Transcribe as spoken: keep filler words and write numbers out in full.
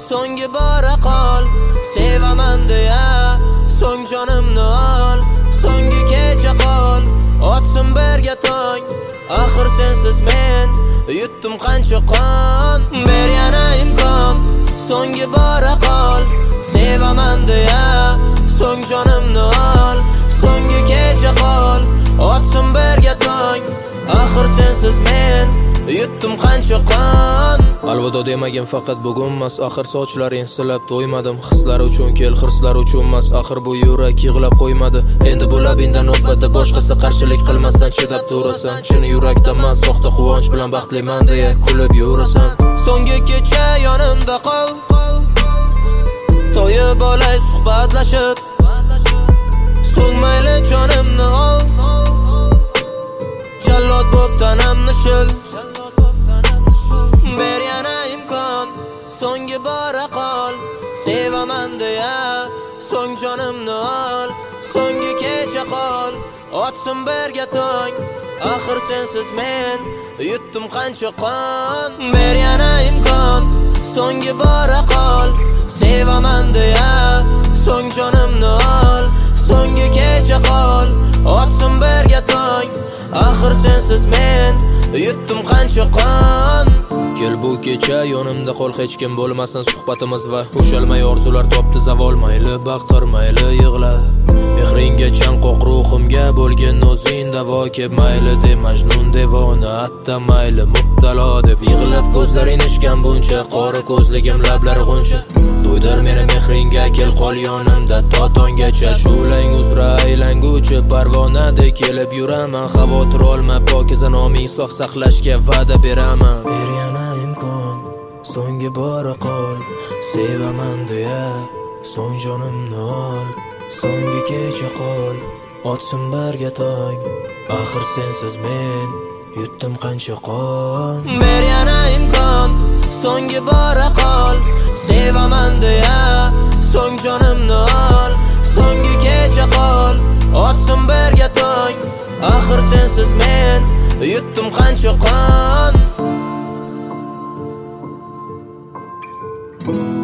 so'nggi bora qol. Sevaman deya so'ng jonimni ol. So'nggi kecha qol, otsin birga tong. Axir sensiz men yutdim qancha qon. Ber yana imkon, so'nggi bora qol. Sevaman deya so'ng jonimni ol. So'nggi kecha qol, otsin birga tong. Axir sensiz men yutdim qancha qon. Alvido demagin faqat bugunmas, axir sochlaring silab to'ymadim. Hislar uchun kel, hirslar uchunmas, axir bu yurak yig'lab qo'ymadi. Endi bu labindan navbatda boshqasi qarshilik qilmasdan chidab turasan. Chini yurakdaman, soxta quvonch bilan baxtliman deya kulib yurasan. So'nggi kecha yonimda qol, to'yib olay suhbatlashib. So'ngmayli jonimni ol, jallod bo'p tanamni shil. Ber yana imkon, so'nggi bora qol. Sevaman deya so'ng jonimni ol. So'nggi kecha qol, otsin birga tong. Axir sensiz men yutdim qancha qon. Ber yana imkon, so'nggi bora qol. Sevaman deya so'ng jonimni ol. So'nggi kecha qol, otsin birga tong. Axir sensiz men yutdim qancha qon. Kel bu kecha yonimda qol, hech kim bo'lmasin suhbatimiz va ushalmay orzular topdi zavol. Mayli baqir, mayli yig'la, mehringga chanqoq ruhimga bo'lgin o'zing davo. Keb mayli de majnun devona, hatta mayli mubtalo deb yig'lab ko'zlaring ishgan buncha. Qora ko'zligim lablari g'uncha, to'ydir meni mehringga, kel qol yonimda to tonggacha. Shulang uzra aylanguchi parvonadek kelib yuraman. Xavotir olma, pokiza noming sof saqlashga va'da beraman. Ber yana imkon, so'nggi bora qol. Sevaman deya so'ng jonimni ol. So'nggi kecha qol, otsin birga tong. Axir sensiz men yutdim qancha qon. Ber yana imkon, so'nggi bora qol. Sevaman deya so'ng jonimni ol. So'nggi kecha qol, otsin birga tong. Axir sensiz men yutdim qancha qon.